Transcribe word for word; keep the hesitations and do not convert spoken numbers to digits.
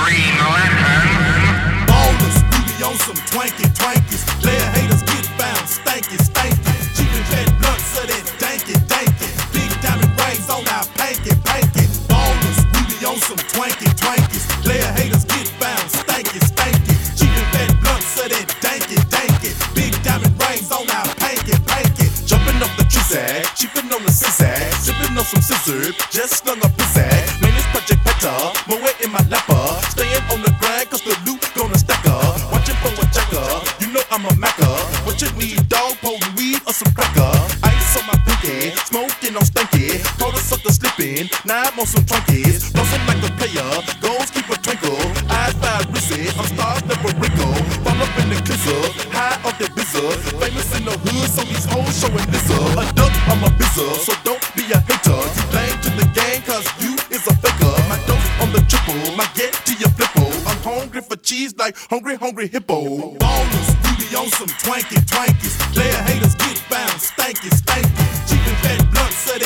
Green Lantern. Ballers, we be on some twanky twankies. Player haters get found, stanky stanky. Cheapin' fat blunts of that danky danky. Big diamond rings on our panky panky. Ballers, we be on some twanky twankies. Player haters get found, stanky stanky. Cheapin' fat blunts of that danky danky. Big diamond rings on our panky panky. Jumping off the tree sag, cheapin' on the zigzag. Sippin' on some scissors, just slung a pizzazz. Man, it's Project Petter, moe in my lapper. Staying on the grind, cause the loot gonna stack up. Watching for a checker, you know I'm a macker. What you need, dog, potent weed or some cracker? Ice on my pinky, smoking on stanky. Caught a sucker slipping, now I'm on some trunkies. Bustin' like a player, goals keep a twinkle. Eyes wide rizzy, I'm stars never wrinkle. Fall up in the clizzer, high off the bizzer. Famous in the hood, so these hoes showing lizzer. A duck, I'm a bizzer, so don't be a hater. You blame to the gang, cause you is a faker. My dose on the triple, my get to your flippo. I'm hungry for cheese like hungry, hungry hippo. Ballers, we be on some twanky twankies. Player haters get found, stanky stanky. Cheapin' fat blunts of